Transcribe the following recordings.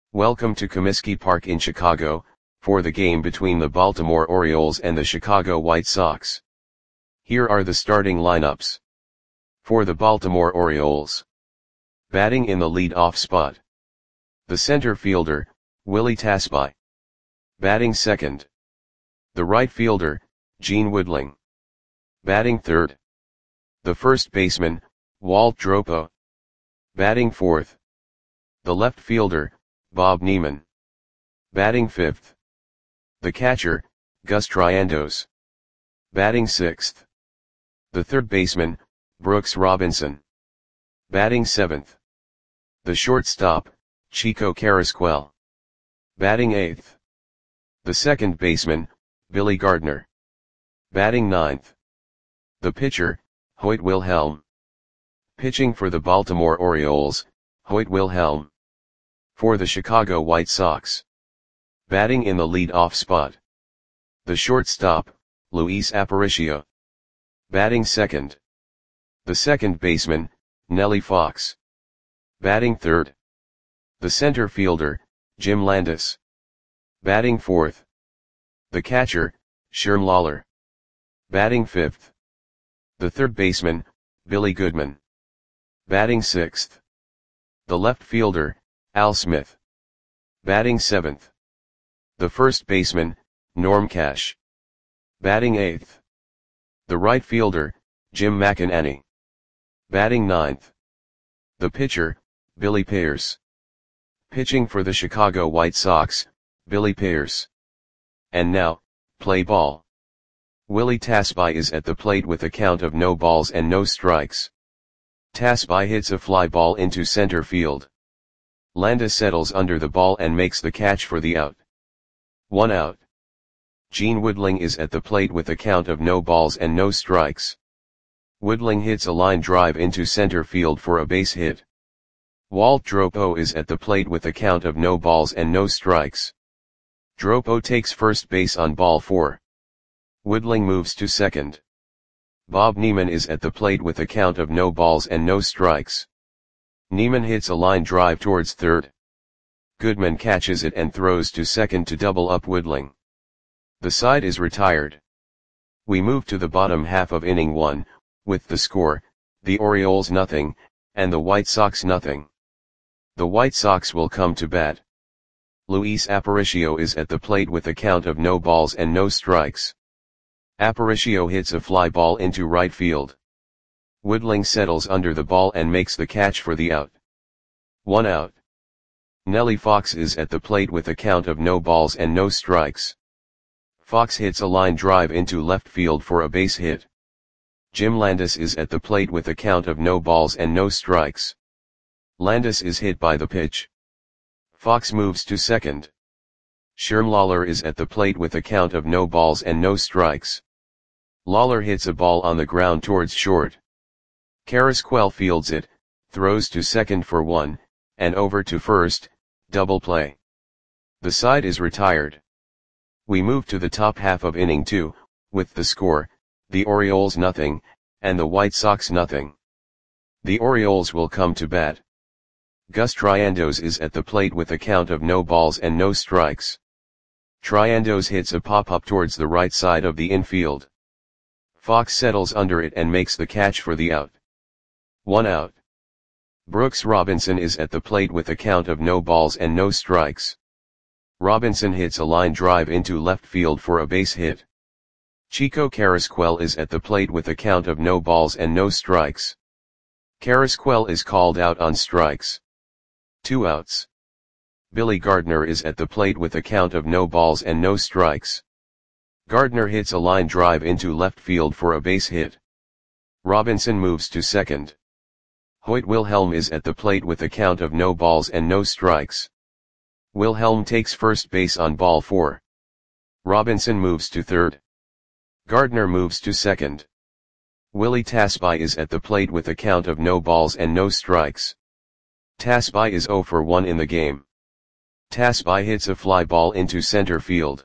Welcome to Comiskey Park in Chicago, for the game between the Baltimore Orioles and the Chicago White Sox. Here are the starting lineups. For the Baltimore Orioles. Batting in the lead-off spot. The center fielder, Willie Tasby. Batting second. The right fielder, Gene Woodling. Batting third. The first baseman, Walt Dropo. Batting fourth. The left fielder, Bob Neiman. Batting fifth. The catcher, Gus Triandos. Batting sixth. The third baseman, Brooks Robinson. Batting seventh. The shortstop, Chico Carrasquel. Batting eighth. The second baseman, Billy Gardner. Batting ninth. The pitcher, Hoyt Wilhelm. Pitching for the Baltimore Orioles, Hoyt Wilhelm. For the Chicago White Sox. Batting in the lead-off spot. The shortstop, Luis Aparicio. Batting second. The second baseman, Nellie Fox. Batting third. The center fielder, Jim Landis. Batting fourth. The catcher, Sherm Lawler. Batting fifth. The third baseman, Billy Goodman. Batting sixth. The left fielder, Al Smith. Batting seventh. The first baseman, Norm Cash. Batting eighth. The right fielder, Jim McInerney. Batting ninth. The pitcher, Billy Pierce. Pitching for the Chicago White Sox, Billy Pierce. And now, play ball. Willie Tasby is at the plate with a count of no balls and no strikes. Tasby hits a fly ball into center field. Landis settles under the ball and makes the catch for the out. 1 out. Gene Woodling is at the plate with a count of no balls and no strikes. Woodling hits a line drive into center field for a base hit. Walt Dropo is at the plate with a count of no balls and no strikes. Dropo takes first base on ball 4. Woodling moves to second. Bob Neiman is at the plate with a count of no balls and no strikes. Neiman hits a line drive towards third. Goodman catches it and throws to second to double up Woodling. The side is retired. We move to the bottom half of inning 1, with the score, the Orioles nothing, and the White Sox nothing. The White Sox will come to bat. Luis Aparicio is at the plate with a count of no balls and no strikes. Aparicio hits a fly ball into right field. Woodling settles under the ball and makes the catch for the out. 1 out. Nellie Fox is at the plate with a count of no balls and no strikes. Fox hits a line drive into left field for a base hit. Jim Landis is at the plate with a count of no balls and no strikes. Landis is hit by the pitch. Fox moves to second. Sherm Lawler is at the plate with a count of no balls and no strikes. Lawler hits a ball on the ground towards short. Carrasquel fields it, throws to second for 1, and over to first, double play. The side is retired. We move to the top half of inning 2, with the score, the Orioles nothing, and the White Sox nothing. The Orioles will come to bat. Gus Triandos is at the plate with a count of no balls and no strikes. Triandos hits a pop-up towards the right side of the infield. Fox settles under it and makes the catch for the out. 1 out. Brooks Robinson is at the plate with a count of no balls and no strikes. Robinson hits a line drive into left field for a base hit. Chico Carrasquel is at the plate with a count of no balls and no strikes. Carrasquel is called out on strikes. 2 outs. Billy Gardner is at the plate with a count of no balls and no strikes. Gardner hits a line drive into left field for a base hit. Robinson moves to second. Hoyt Wilhelm is at the plate with a count of no balls and no strikes. Wilhelm takes first base on ball 4. Robinson moves to third. Gardner moves to second. Willie Tasby is at the plate with a count of no balls and no strikes. Tasby is 0 for 1 in the game. Tasby hits a fly ball into center field.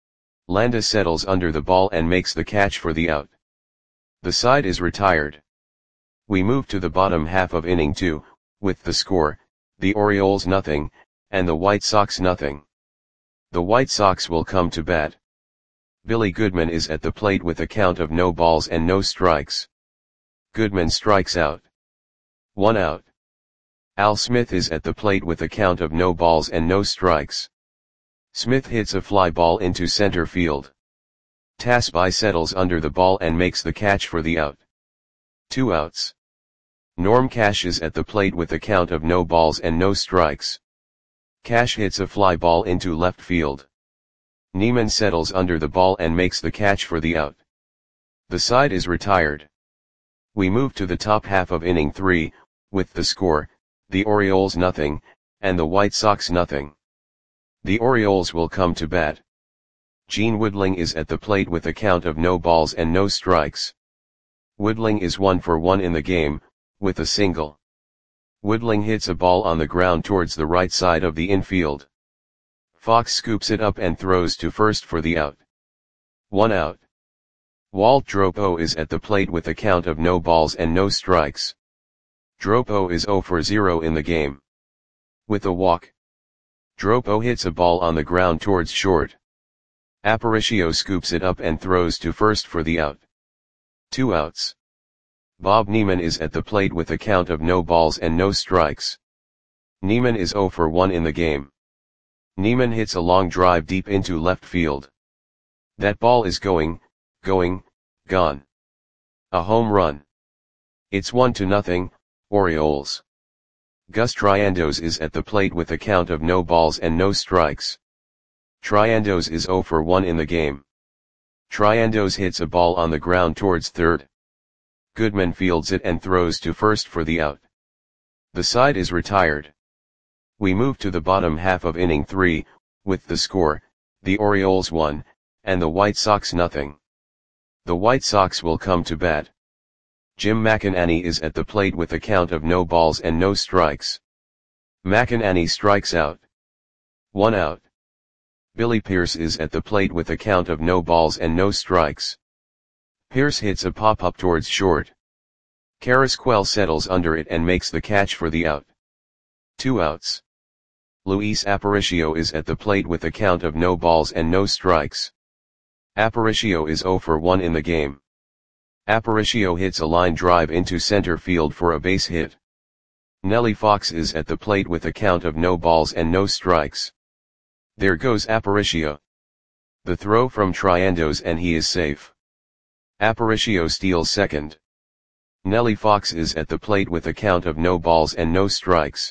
Landis settles under the ball and makes the catch for the out. The side is retired. We move to the bottom half of inning 2, with the score, the Orioles nothing, and the White Sox nothing. The White Sox will come to bat. Billy Goodman is at the plate with a count of no balls and no strikes. Goodman strikes out. 1 out. Al Smith is at the plate with a count of no balls and no strikes. Smith hits a fly ball into center field. Tasby settles under the ball and makes the catch for the out. 2 outs. Norm Cash is at the plate with a count of no balls and no strikes. Cash hits a fly ball into left field. Neiman settles under the ball and makes the catch for the out. The side is retired. We move to the top half of inning 3, with the score, the Orioles nothing, and the White Sox nothing. The Orioles will come to bat. Gene Woodling is at the plate with a count of no balls and no strikes. Woodling is 1 for 1 in the game, with a single. Woodling hits a ball on the ground towards the right side of the infield. Fox scoops it up and throws to first for the out. 1 out. Walt Dropo is at the plate with a count of no balls and no strikes. Dropo is 0 for 0 in the game. With a walk. Dropo hits a ball on the ground towards short. Aparicio scoops it up and throws to first for the out. 2 outs. Bob Neiman is at the plate with a count of no balls and no strikes. Neiman is 0 for 1 in the game. Neiman hits a long drive deep into left field. That ball is gone. A home run. It's 1-0, Orioles. Gus Triandos is at the plate with a count of no balls and no strikes. Triandos is 0 for 1 in the game. Triandos hits a ball on the ground towards third. Goodman fields it and throws to first for the out. The side is retired. We move to the bottom half of inning 3, with the score, the Orioles 1, and the White Sox nothing. The White Sox will come to bat. Jim McInerney is at the plate with a count of no balls and no strikes. McInerney strikes out. 1 out. Billy Pierce is at the plate with a count of no balls and no strikes. Pierce hits a pop-up towards short. Carrasquel settles under it and makes the catch for the out. 2 outs. Luis Aparicio is at the plate with a count of no balls and no strikes. Aparicio is 0 for 1 in the game. Aparicio hits a line drive into center field for a base hit. Nellie Fox is at the plate with a count of no balls and no strikes. There goes Aparicio. The throw from Triandos and he is safe. Aparicio steals second. Nellie Fox is at the plate with a count of no balls and no strikes.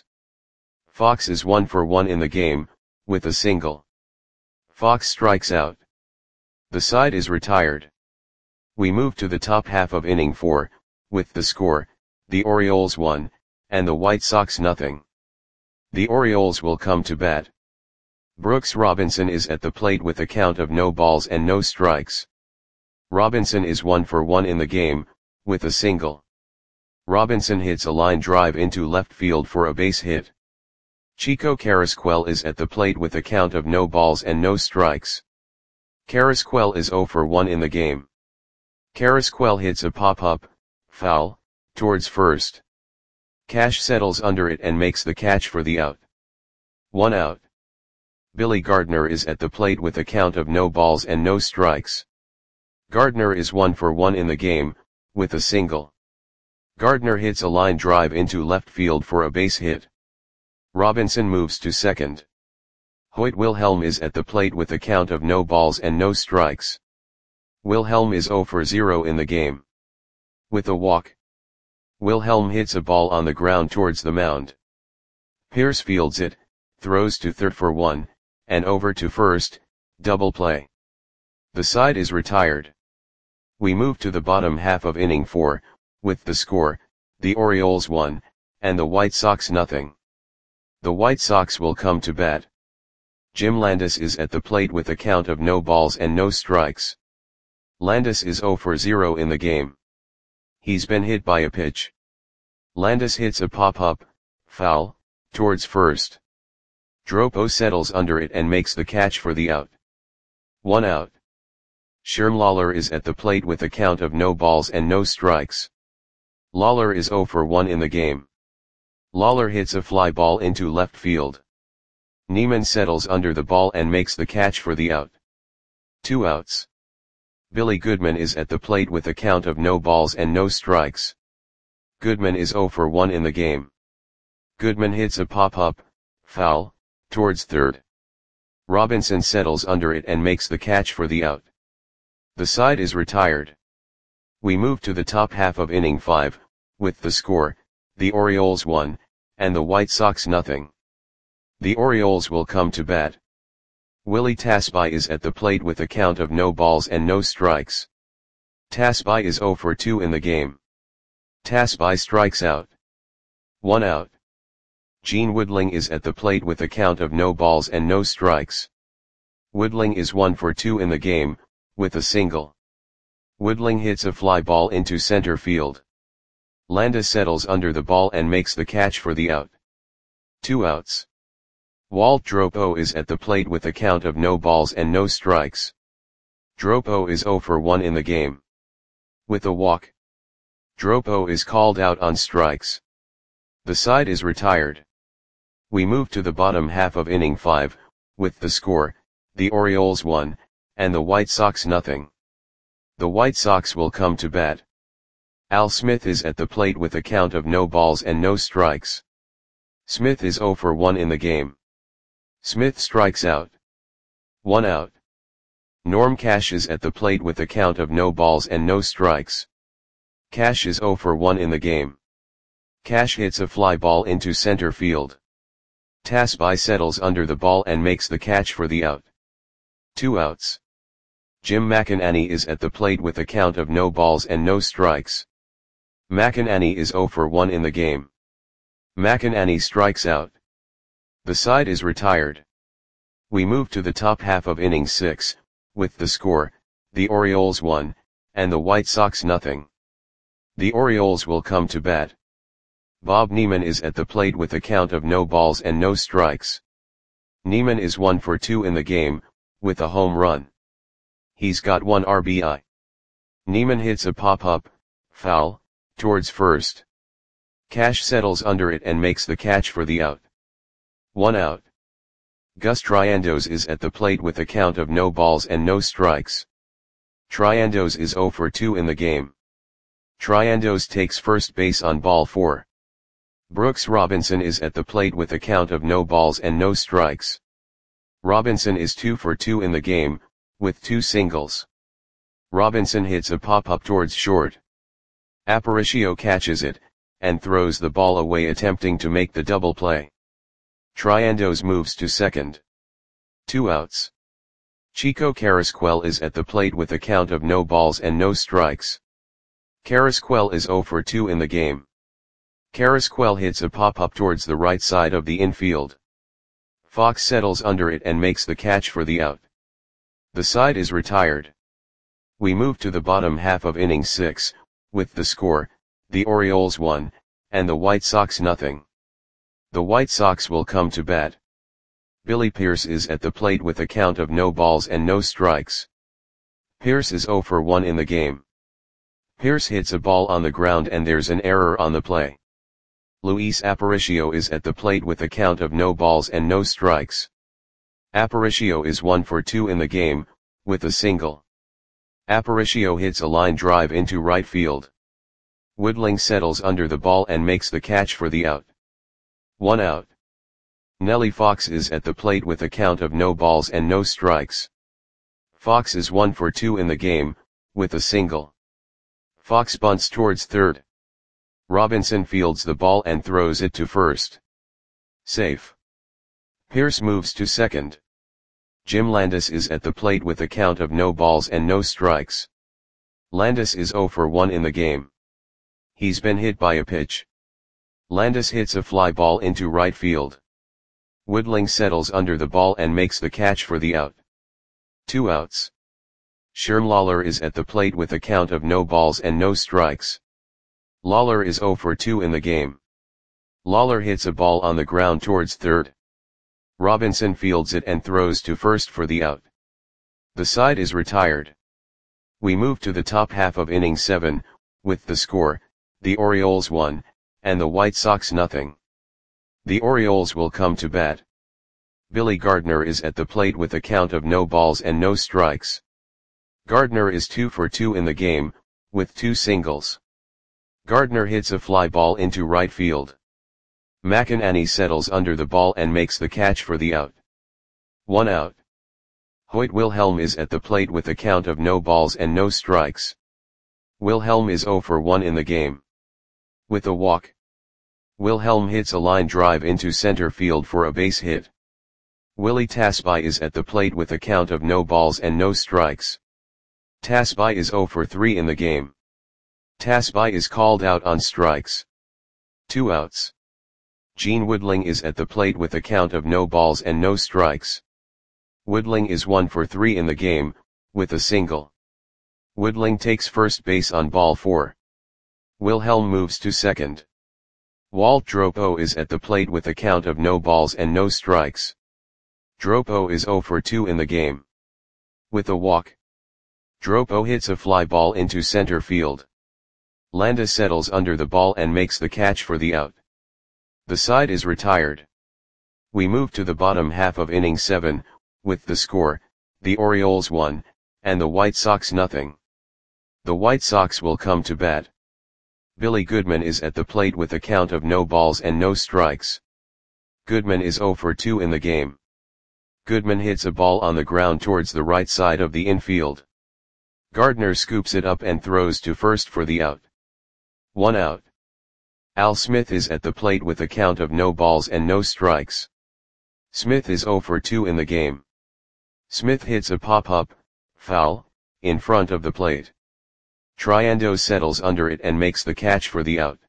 Fox is 1 for 1 in the game, with a single. Fox strikes out. The side is retired. We move to the top half of inning 4, with the score, the Orioles 1, and the White Sox nothing. The Orioles will come to bat. Brooks Robinson is at the plate with a count of no balls and no strikes. Robinson is 1 for 1 in the game, with a single. Robinson hits a line drive into left field for a base hit. Chico Carrasquel is at the plate with a count of no balls and no strikes. Carrasquel is 0 for 1 in the game. Carrasquel hits a pop-up, foul, towards first. Cash settles under it and makes the catch for the out. 1 out. Billy Gardner is at the plate with a count of no balls and no strikes. Gardner is 1 for 1 in the game, with a single. Gardner hits a line drive into left field for a base hit. Robinson moves to second. Hoyt Wilhelm is at the plate with a count of no balls and no strikes. Wilhelm is 0 for 0 in the game. With a walk. Wilhelm hits a ball on the ground towards the mound. Pierce fields it, throws to third for 1, and over to first, double play. The side is retired. We move to the bottom half of inning 4, with the score, the Orioles 1, and the White Sox nothing. The White Sox will come to bat. Jim Landis is at the plate with a count of no balls and no strikes. Landis is 0 for 0 in the game. He's been hit by a pitch. Landis hits a pop-up, foul, towards first. Dropo settles under it and makes the catch for the out. 1 out. Sherm Lawler is at the plate with a count of no balls and no strikes. Lawler is 0 for 1 in the game. Lawler hits a fly ball into left field. Neiman settles under the ball and makes the catch for the out. 2 outs. Billy Goodman is at the plate with a count of no balls and no strikes. Goodman is 0 for 1 in the game. Goodman hits a pop-up, foul, towards third. Robinson settles under it and makes the catch for the out. The side is retired. We move to the top half of inning 5, with the score, the Orioles 1, and the White Sox nothing. The Orioles will come to bat. Willie Tasby is at the plate with a count of no balls and no strikes. Tasby is 0 for 2 in the game. Tasby strikes out. 1 out. Gene Woodling is at the plate with a count of no balls and no strikes. Woodling is 1 for 2 in the game, with a single. Woodling hits a fly ball into center field. Landa settles under the ball and makes the catch for the out. 2 outs. Walt Dropo is at the plate with a count of no balls and no strikes. Dropo is 0 for 1 in the game. With a walk. Dropo is called out on strikes. The side is retired. We move to the bottom half of inning 5, with the score, the Orioles 1, and the White Sox nothing. The White Sox will come to bat. Al Smith is at the plate with a count of no balls and no strikes. Smith is 0 for 1 in the game. Smith strikes out. 1 out. Norm Cash is at the plate with a count of no balls and no strikes. Cash is 0 for 1 in the game. Cash hits a fly ball into center field. Tasby settles under the ball and makes the catch for the out. 2 outs. Jim McInerney is at the plate with a count of no balls and no strikes. McInerney is 0 for 1 in the game. McInerney strikes out. The side is retired. We move to the top half of inning 6, with the score, the Orioles 1, and the White Sox nothing. The Orioles will come to bat. Bob Neiman is at the plate with a count of no balls and no strikes. Neiman is 1 for 2 in the game, with a home run. He's got 1 RBI. Neiman hits a pop-up, foul, towards first. Cash settles under it and makes the catch for the out. 1 out. Gus Triandos is at the plate with a count of no balls and no strikes. Triandos is 0 for 2 in the game. Triandos takes first base on ball 4. Brooks Robinson is at the plate with a count of no balls and no strikes. Robinson is 2 for 2 in the game, with 2 singles. Robinson hits a pop-up towards short. Aparicio catches it, and throws the ball away attempting to make the double play. Triandos moves to second. 2 outs. Chico Carrasquel is at the plate with a count of no balls and no strikes. Carrasquel is 0 for 2 in the game. Carrasquel hits a pop-up towards the right side of the infield. Fox settles under it and makes the catch for the out. The side is retired. We move to the bottom half of inning 6, with the score, the Orioles 1, and the White Sox nothing. The White Sox will come to bat. Billy Pierce is at the plate with a count of no balls and no strikes. Pierce is 0 for 1 in the game. Pierce hits a ball on the ground and there's an error on the play. Luis Aparicio is at the plate with a count of no balls and no strikes. Aparicio is 1 for 2 in the game, with a single. Aparicio hits a line drive into right field. Woodling settles under the ball and makes the catch for the out. 1 out. Nellie Fox is at the plate with a count of no balls and no strikes. Fox is 1 for 2 in the game, with a single. Fox bunts towards third. Robinson fields the ball and throws it to first. Safe. Pierce moves to second. Jim Landis is at the plate with a count of no balls and no strikes. Landis is 0 for 1 in the game. He's been hit by a pitch. Landis hits a fly ball into right field. Woodling settles under the ball and makes the catch for the out. 2 outs. Sherm Lawler is at the plate with a count of no balls and no strikes. Lawler is 0 for 2 in the game. Lawler hits a ball on the ground towards third. Robinson fields it and throws to first for the out. The side is retired. We move to the top half of inning 7, with the score, the Orioles 1, and the White Sox nothing. The Orioles will come to bat. Billy Gardner is at the plate with a count of no balls and no strikes. Gardner is 2 for 2 in the game, with 2 singles. Gardner hits a fly ball into right field. McEnany settles under the ball and makes the catch for the out. 1 out. Hoyt Wilhelm is at the plate with a count of no balls and no strikes. Wilhelm is 0 for 1 in the game. With a walk, Wilhelm hits a line drive into center field for a base hit. Willie Tasby is at the plate with a count of no balls and no strikes. Tasby is 0 for 3 in the game. Tasby is called out on strikes. 2 outs. Gene Woodling is at the plate with a count of no balls and no strikes. Woodling is 1 for 3 in the game, with a single. Woodling takes first base on ball 4. Wilhelm moves to second. Walt Dropo is at the plate with a count of no balls and no strikes. Dropo is 0 for 2 in the game. With a walk, Dropo hits a fly ball into center field. Landa settles under the ball and makes the catch for the out. The side is retired. We move to the bottom half of inning 7, with the score, the Orioles 1, and the White Sox nothing. The White Sox will come to bat. Billy Goodman is at the plate with a count of no balls and no strikes. Goodman is 0 for 2 in the game. Goodman hits a ball on the ground towards the right side of the infield. Gardner scoops it up and throws to first for the out. 1 out. Al Smith is at the plate with a count of no balls and no strikes. Smith is 0 for 2 in the game. Smith hits a pop-up, foul, in front of the plate. Triando settles under it and makes the catch for the out.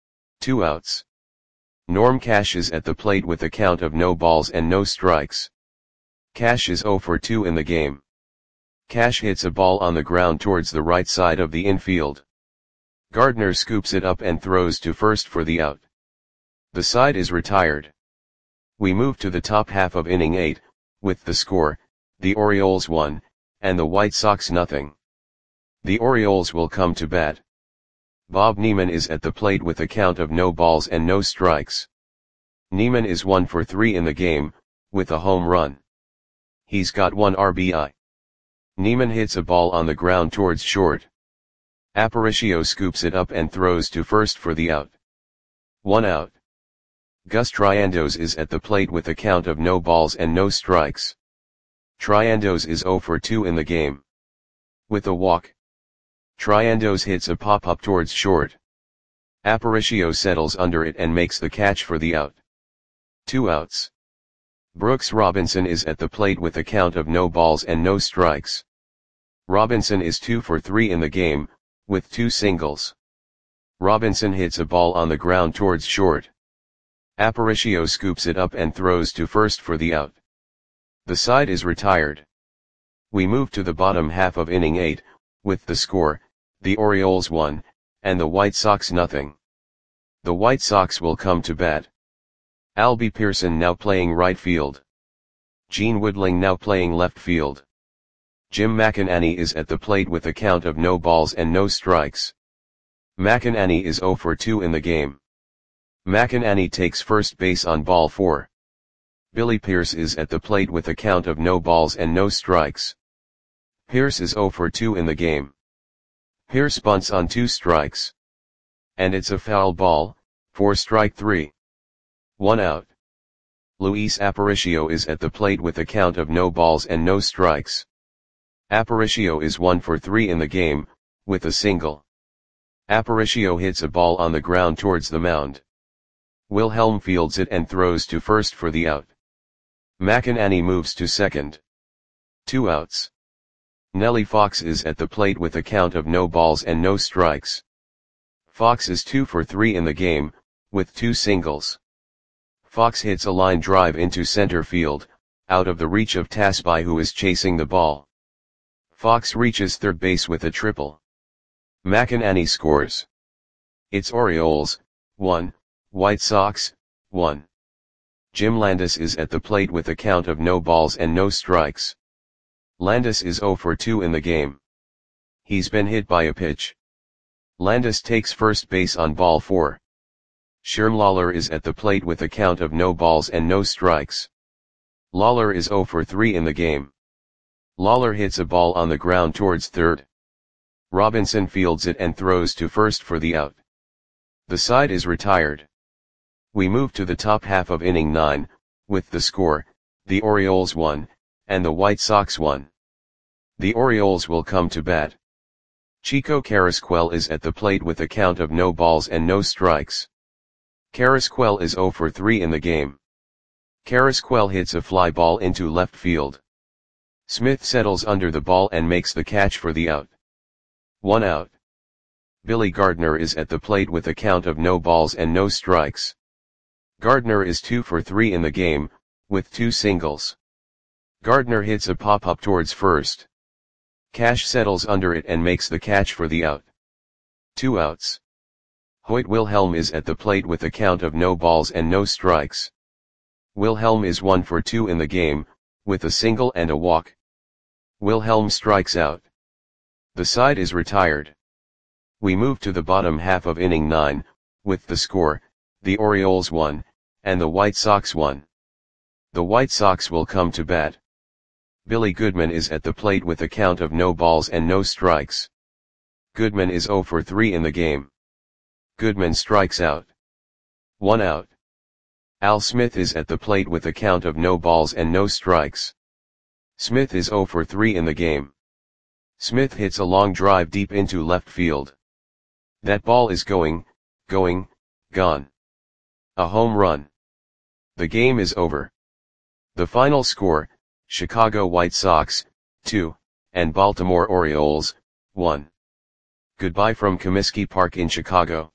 2 outs. Norm Cash is at the plate with a count of no balls and no strikes. Cash is 0 for 2 in the game. Cash hits a ball on the ground towards the right side of the infield. Gardner scoops it up and throws to first for the out. The side is retired. We move to the top half of inning 8, with the score, the Orioles 1, and the White Sox nothing. The Orioles will come to bat. Bob Neiman is at the plate with a count of no balls and no strikes. Neiman is 1 for 3 in the game, with a home run. He's got 1 RBI. Neiman hits a ball on the ground towards short. Aparicio scoops it up and throws to first for the out. 1 out. Gus Triandos is at the plate with a count of no balls and no strikes. Triandos is 0 for 2 in the game. With a walk, Triandos hits a pop-up towards short. Aparicio settles under it and makes the catch for the out. 2 outs. Brooks Robinson is at the plate with a count of no balls and no strikes. Robinson is 2 for 3 in the game, with 2 singles. Robinson hits a ball on the ground towards short. Aparicio scoops it up and throws to first for the out. The side is retired. We move to the bottom half of inning 8, with the score, the Orioles 1, and the White Sox nothing. The White Sox will come to bat. Albie Pearson now playing right field. Gene Woodling now playing left field. Jim McEnany is at the plate with a count of no balls and no strikes. McEnany is 0 for 2 in the game. McEnany takes first base on ball 4. Billy Pierce is at the plate with a count of no balls and no strikes. Pierce is 0 for 2 in the game. Pierce bunts on 2 strikes. And it's a foul ball, for strike 3. 1 out. Luis Aparicio is at the plate with a count of no balls and no strikes. Aparicio is 1 for 3 in the game, with a single. Aparicio hits a ball on the ground towards the mound. Wilhelm fields it and throws to first for the out. McEnany moves to second. 2 outs. Nellie Fox is at the plate with a count of no balls and no strikes. Fox is 2 for 3 in the game, with 2 singles. Fox hits a line drive into center field, out of the reach of Tasby, who is chasing the ball. Fox reaches third base with a triple. McEnany scores. It's Orioles, 1, White Sox, 1. Jim Landis is at the plate with a count of no balls and no strikes. Landis is 0 for 2 in the game. He's been hit by a pitch. Landis takes first base on ball 4. Sherm Lawler is at the plate with a count of no balls and no strikes. Lawler is 0 for 3 in the game. Lawler hits a ball on the ground towards third. Robinson fields it and throws to first for the out. The side is retired. We move to the top half of inning 9, with the score, the Orioles 1, and the White Sox 1. The Orioles will come to bat. Chico Carrasquel is at the plate with a count of no balls and no strikes. Carrasquel is 0 for 3 in the game. Carrasquel hits a fly ball into left field. Smith settles under the ball and makes the catch for the out. 1 out. Billy Gardner is at the plate with a count of no balls and no strikes. Gardner is 2 for 3 in the game, with 2 singles. Gardner hits a pop-up towards first. Cash settles under it and makes the catch for the out. 2 outs. Hoyt Wilhelm is at the plate with a count of no balls and no strikes. Wilhelm is 1 for 2 in the game, with a single and a walk. Wilhelm strikes out. The side is retired. We move to the bottom half of inning 9, with the score, the Orioles 1, and the White Sox 1. The White Sox will come to bat. Billy Goodman is at the plate with a count of no balls and no strikes. Goodman is 0 for 3 in the game. Goodman strikes out. 1 out. Al Smith is at the plate with a count of no balls and no strikes. Smith is 0 for 3 in the game. Smith hits a long drive deep into left field. That ball is gone. A home run. The game is over. The final score, Chicago White Sox, 2, and Baltimore Orioles, 1. Goodbye from Comiskey Park in Chicago.